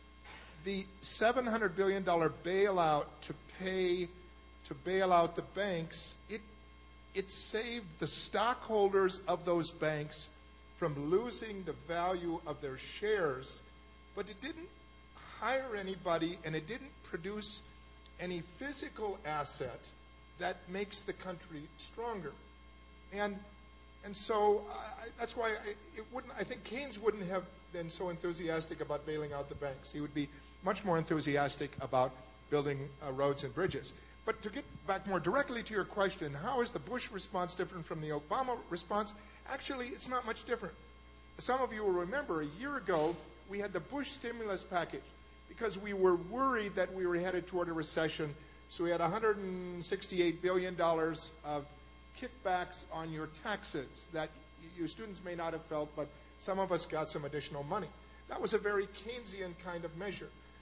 the seven hundred billion dollars bailout to pay, to bail out the banks, it, it saved the stockholders of those banks from losing the value of their shares, but it didn't hire anybody and it didn't produce any physical asset that makes the country stronger. And and so I, that's why I, it wouldn't. I think Keynes wouldn't have been so enthusiastic about bailing out the banks. He would be much more enthusiastic about building uh, roads and bridges. But to get back more directly to your question, how is the Bush response different from the Obama response? Actually, it's not much different. Some of you will remember a year ago we had the Bush stimulus package because we were worried that we were headed toward a recession. So we had one hundred sixty-eight billion dollars of kickbacks on your taxes that you students may not have felt, but some of us got some additional money. That was a very Keynesian kind of measure.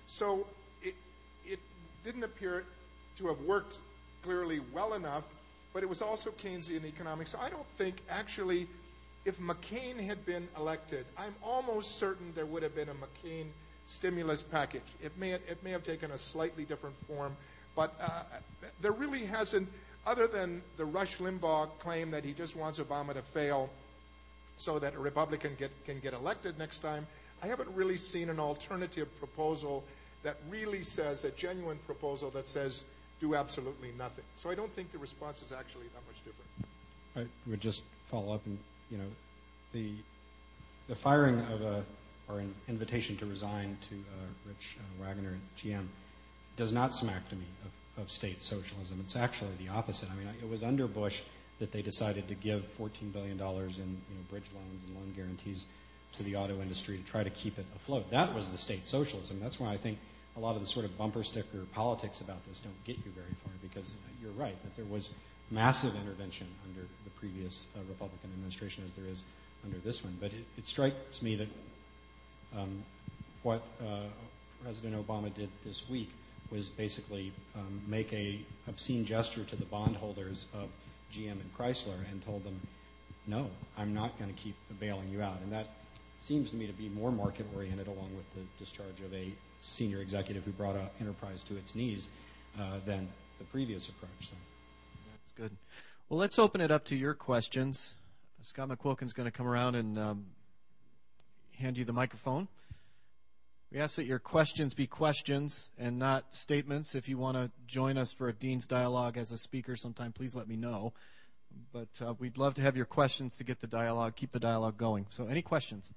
So it, it didn't appear to have worked clearly well enough, but it was also Keynesian economics. So I don't think actually if McCain had been elected, I'm almost certain there would have been a McCain stimulus package. It may, it may have taken a slightly different form, but uh, there really hasn't, other than the Rush Limbaugh claim that he just wants Obama to fail so that a Republican get, can get elected next time, I haven't really seen an alternative proposal that really says, a genuine proposal that says, do absolutely nothing. So I don't think the response is actually that much different. I would just follow up and, you know, the the firing of a, or an invitation to resign to uh, Rich uh, Wagoner at G M does not smack to me of, of state socialism. It's actually the opposite. I mean, it was under Bush that they decided to give fourteen billion dollars in, you know, bridge loans and loan guarantees to the auto industry to try to keep it afloat. That was the state socialism. That's why I think a lot of the sort of bumper sticker politics about this don't get you very far, because you're right that there was massive intervention under the previous uh, Republican administration as there is under this one. But it, it strikes me that um, what uh, President Obama did this week was basically um, make a obscene gesture to the bondholders of G M and Chrysler and told them, no, I'm not going to keep bailing you out. And that seems to me to be more market-oriented, along with the discharge of a senior executive who brought an enterprise to its knees, uh, than the previous approach. So. That's good. Well, let's open it up to your questions. Scott McQuilkin's going to come around and um, hand you the microphone. We ask that your questions be questions and not statements. If you want to join us for a Dean's Dialogue as a speaker sometime, please let me know. But uh, we'd love to have your questions to get the dialogue, keep the dialogue going. So any questions?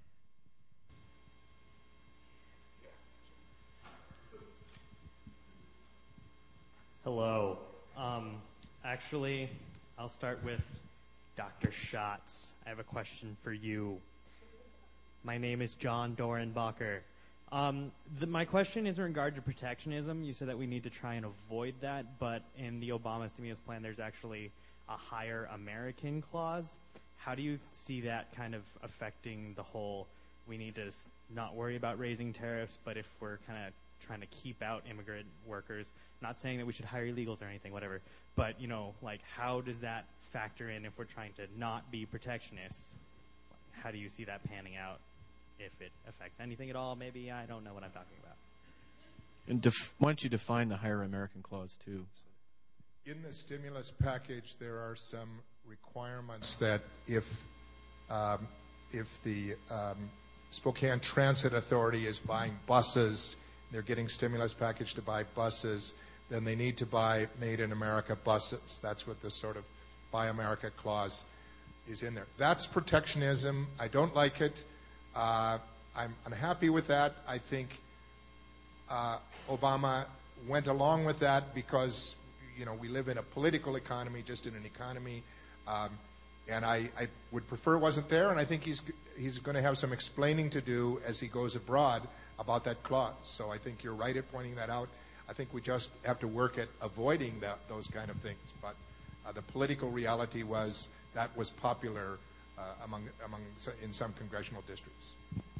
Hello. Um, actually, I'll start with Doctor Schatz. I have a question for you. My name is John Dorenbacher. Um, the, my question is in regard to protectionism. You said that we need to try and avoid that, but in the Obama stimulus plan, there's actually a higher American clause. How do you see that kind of affecting the whole, we need to not worry about raising tariffs, but if we're kind of trying to keep out immigrant workers, not saying that we should hire illegals or anything, whatever, but, you know, like, how does that factor in if we're trying to not be protectionists? How do you see that panning out, if it affects anything at all? Maybe I don't know what I'm talking about. And def- why don't you define the higher American clause, too? In the stimulus package, there are some requirements that if um, if the um, Spokane Transit Authority is buying buses, they're getting stimulus package to buy buses, then they need to buy Made in America buses. That's what this sort of Buy America clause is in there. That's protectionism. I don't like it. Uh, I'm unhappy with that. I think uh, Obama went along with that because, you know, we live in a political economy, just in an economy. Um, and I, I would prefer it wasn't there, and I think he's he's going to have some explaining to do as he goes abroad about that clause. So I think you're right at pointing that out. I think we just have to work at avoiding that, those kind of things. But uh, the political reality was that was popular uh, among among in some congressional districts.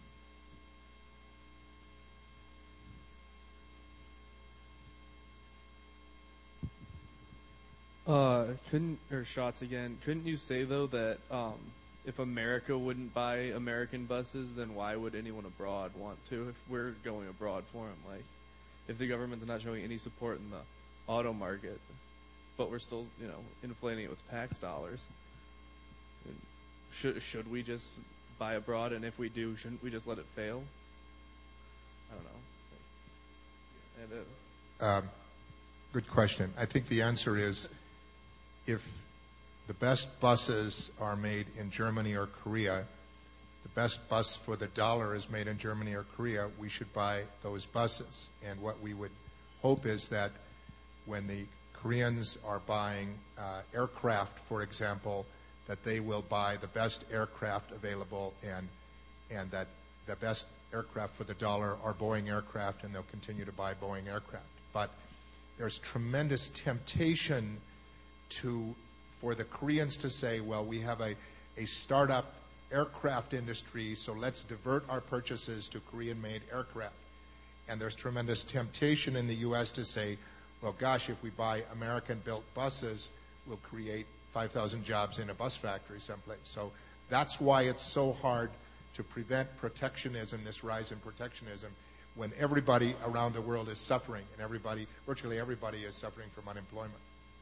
Uh, couldn't, or Schatz again, couldn't you say, though, that um, if America wouldn't buy American buses, then why would anyone abroad want to if we're going abroad for them? Like, if the government's not showing any support in the auto market, but we're still, you know, inflating it with tax dollars, should, should we just buy abroad? And if we do, shouldn't we just let it fail? I don't know. And, uh, Um, good question. I think the answer is, if the best buses are made in Germany or Korea, the best bus for the dollar is made in Germany or Korea, we should buy those buses. And what we would hope is that when the Koreans are buying uh, aircraft, for example, that they will buy the best aircraft available, and and that the best aircraft for the dollar are Boeing aircraft, and they'll continue to buy Boeing aircraft. But there's tremendous temptation to, for the Koreans to say, well, we have a, a startup aircraft industry, so let's divert our purchases to Korean-made aircraft. And there's tremendous temptation in the U S to say, well, gosh, if we buy American-built buses, we'll create five thousand jobs in a bus factory someplace. So that's why it's so hard to prevent protectionism, this rise in protectionism, when everybody around the world is suffering, and everybody, virtually everybody is suffering from unemployment.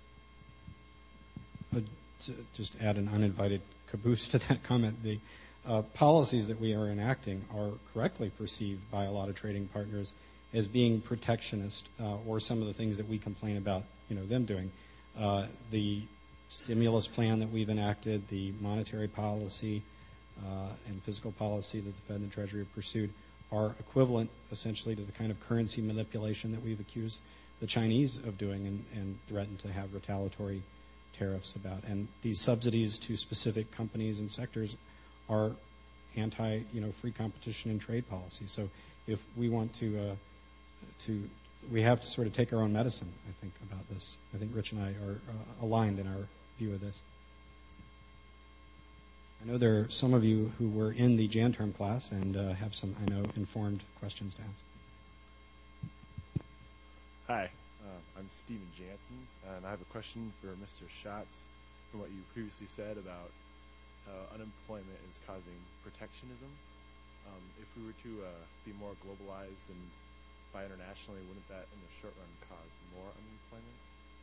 Uh, just add an uninvited caboose to that comment. The uh, policies that we are enacting are correctly perceived by a lot of trading partners as being protectionist, uh, or some of the things that we complain about, you know, them doing. Uh, the stimulus plan that we've enacted, the monetary policy uh, and fiscal policy that the Fed and the Treasury have pursued are equivalent essentially to the kind of currency manipulation that we've accused the Chinese of doing and, and threatened to have retaliatory tariffs about. And these subsidies to specific companies and sectors are anti, you know, free competition and trade policy. So if we want to, uh, to, we have to sort of take our own medicine, I think, about this. I think Rich and I are uh, aligned in our view of this. I know there are some of you who were in the Jan term class and uh, have some, I know, informed questions to ask. Hi, uh, I'm Steven Janssens, and I have a question for Mister Schatz from what you previously said about how unemployment is causing protectionism. Um, if we were to uh, be more globalized and buy internationally, wouldn't that in the short run cause more unemployment?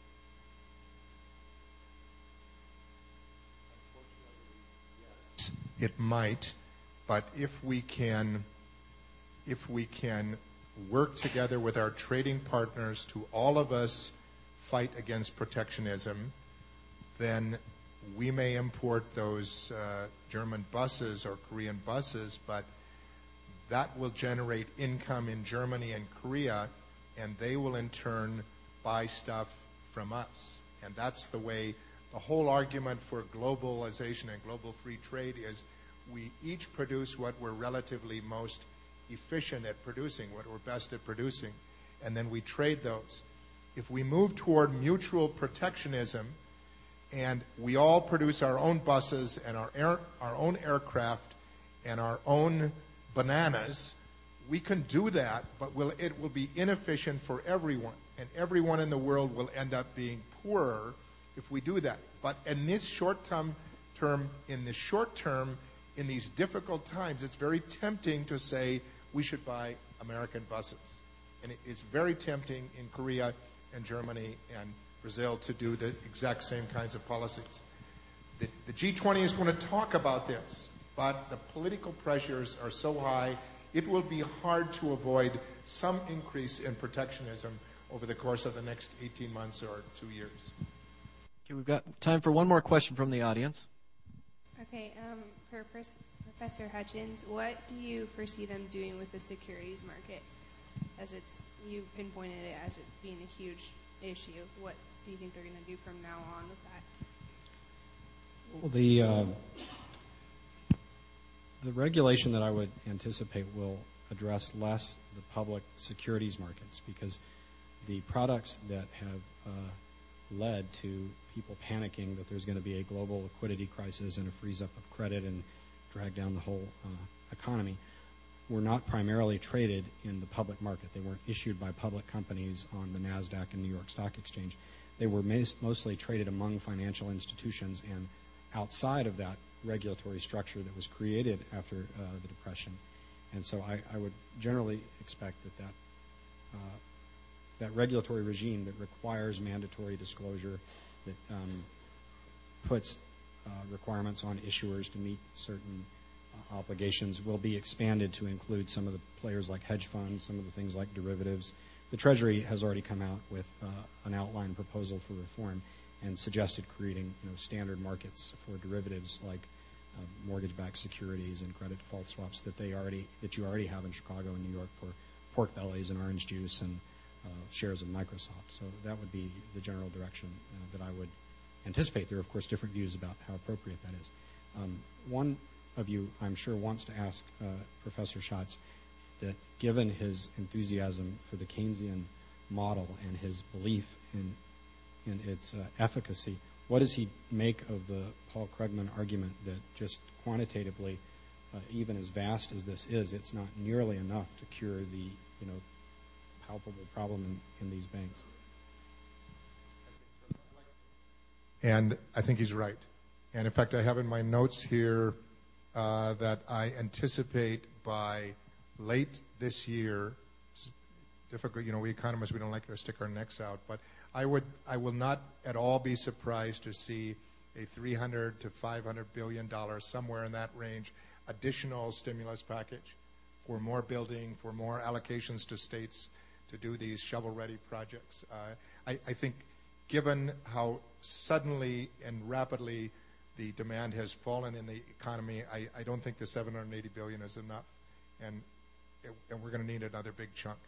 It might, but if we can, if we can work together with our trading partners to all of us fight against protectionism, then we may import those uh, German buses or Korean buses, but that will generate income in Germany and Korea, and they will in turn buy stuff from us. And that's the way the whole argument for globalization and global free trade is we each produce what we're relatively most efficient at producing, what we're best at producing, and then we trade those. If we move toward mutual protectionism and we all produce our own buses and our, air, our own aircraft and our own bananas, we can do that, but we'll, it will be inefficient for everyone, and everyone in the world will end up being poorer if we do that. But in this short term, term, in the short term, in these difficult times, it's very tempting to say we should buy American buses. And it is very tempting in Korea and Germany and Brazil to do the exact same kinds of policies. The, the G twenty is going to talk about this, but the political pressures are so high, it will be hard to avoid some increase in protectionism over the course of the next eighteen months or two years. Okay, we've got time for one more question from the audience. Okay, um, for Pres- Professor Hutchins, what do you foresee them doing with the securities market? As it's, you pinpointed it as it being a huge issue. What do you think they're going to do from now on with that? Well, the uh, the regulation that I would anticipate will address less the public securities markets, because the products that have uh, led to people panicking that there's going to be a global liquidity crisis and a freeze up of credit and drag down the whole uh, economy were not primarily traded in the public market. They weren't issued by public companies on the NASDAQ and New York Stock Exchange. They were most, mostly traded among financial institutions and outside of that regulatory structure that was created after uh, the Depression. And so I, I would generally expect that that, uh, that regulatory regime that requires mandatory disclosure, that um, puts uh, requirements on issuers to meet certain uh, obligations, will be expanded to include some of the players like hedge funds, some of the things like derivatives. The Treasury has already come out with uh, an outline proposal for reform and suggested creating, you know, standard markets for derivatives like uh, mortgage-backed securities and credit default swaps that they already that you already have in Chicago and New York for pork bellies and orange juice and uh, shares of Microsoft. So that would be the general direction uh, that I would anticipate. There are, of course, different views about how appropriate that is. Um, one of you, I'm sure, wants to ask uh, Professor Schatz that given his enthusiasm for the Keynesian model and his belief in in its uh, efficacy, what does he make of the Paul Krugman argument that just quantitatively, uh, even as vast as this is, it's not nearly enough to cure the, you know, palpable problem in, in these banks. And I think he's right. And in fact, I have in my notes here uh, that I anticipate by late this year, it's difficult, you know, we economists, we don't like to stick our necks out, but I would, I will not at all be surprised to see a three hundred to five hundred billion dollars, somewhere in that range, additional stimulus package for more building, for more allocations to states to do these shovel-ready projects. Uh, I, I think given how suddenly and rapidly the demand has fallen in the economy, I, I don't think the seven hundred eighty billion dollars is enough, and, and we're going to need another big chunk.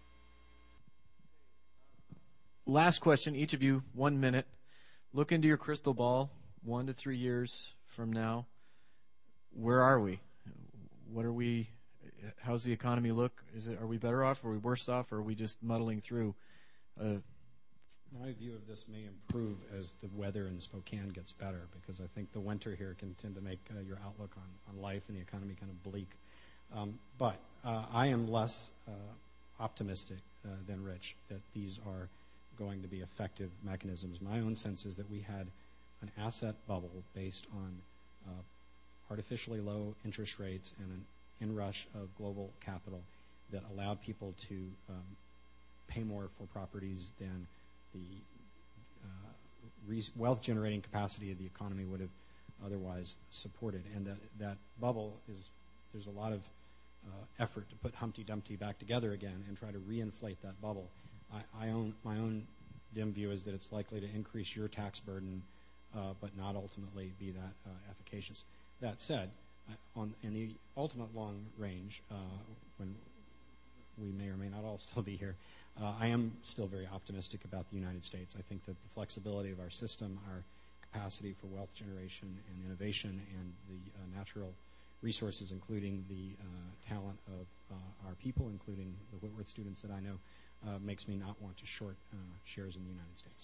Last question, each of you, one minute. Look into your crystal ball, one to three years from now. Where are we? What are we? How's the economy look? Is it? Are we better off? Are we worse off? Or are we just muddling through? Uh, My view of this may improve as the weather in Spokane gets better, because I think the winter here can tend to make uh, your outlook on, on life and the economy kind of bleak. Um, but uh, I am less uh, optimistic uh, than Rich that these are going to be effective mechanisms. My own sense is that we had an asset bubble based on uh, artificially low interest rates and an inrush of global capital that allowed people to um, pay more for properties than the uh, re- wealth-generating capacity of the economy would have otherwise supported. And that, that bubble is, there's a lot of uh, effort to put Humpty Dumpty back together again and try to reinflate that bubble. I, I own, my own dim view is that it's likely to increase your tax burden, uh, but not ultimately be that uh, efficacious. That said, uh, on, in the ultimate long range, uh, when we may or may not all still be here, uh, I am still very optimistic about the United States. I think that the flexibility of our system, our capacity for wealth generation and innovation, and the uh, natural resources, including the uh, talent of uh, our people, including the Whitworth students that I know, uh, makes me not want to short uh, shares in the United States.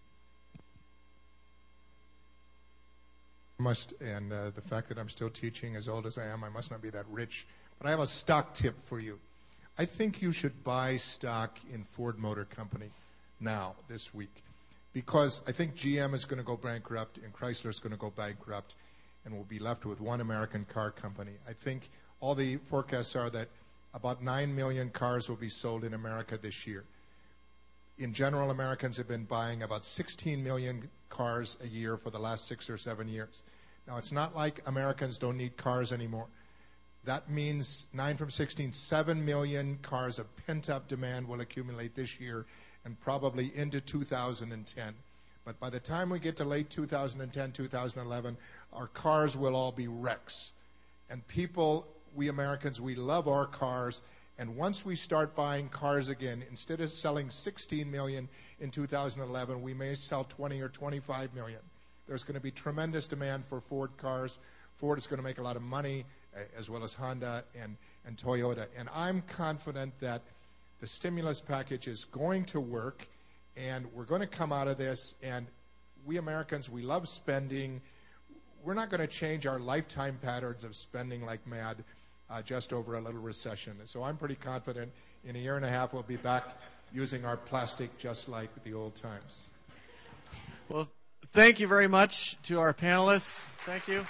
Must and uh, the fact that I'm still teaching, as old as I am, I must not be that rich. But I have a stock tip for you. I think you should buy stock in Ford Motor Company now, this week, because I think G M is going to go bankrupt and Chrysler is going to go bankrupt, and we'll be left with one American car company. I think all the forecasts are that about nine million cars will be sold in America this year. In general, Americans have been buying about sixteen million cars a year for the last six or seven years. Now, it's not like Americans don't need cars anymore. That means nine from sixteen, seven million cars of pent-up demand will accumulate this year and probably into two thousand ten. But by the time we get to late two thousand ten, two thousand eleven, our cars will all be wrecks. And people, we Americans, we love our cars. And once we start buying cars again, instead of selling sixteen million in two thousand eleven, we may sell twenty or twenty-five million. There's going to be tremendous demand for Ford cars. Ford is going to make a lot of money, as well as Honda and, and Toyota. And I'm confident that the stimulus package is going to work, and we're going to come out of this. And we Americans, we love spending. We're not going to change our lifetime patterns of spending like mad uh, just over a little recession. So I'm pretty confident in a year and a half we'll be back using our plastic just like the old times. Well, thank you very much to our panelists. Thank you.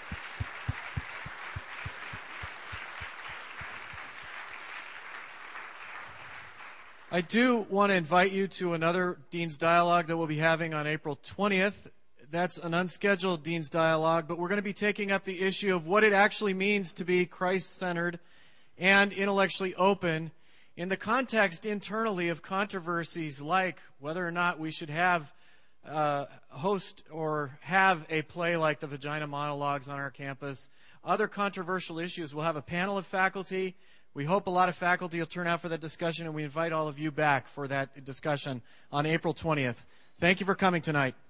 I do want to invite you to another Dean's Dialogue that we'll be having on April twentieth. That's an unscheduled Dean's Dialogue, but we're going to be taking up the issue of what it actually means to be Christ-centered and intellectually open in the context internally of controversies like whether or not we should have uh, host or have a play like the Vagina Monologues on our campus, other controversial issues. We'll have a panel of faculty. We hope a lot of faculty will turn out for that discussion, and we invite all of you back for that discussion on April twentieth. Thank you for coming tonight.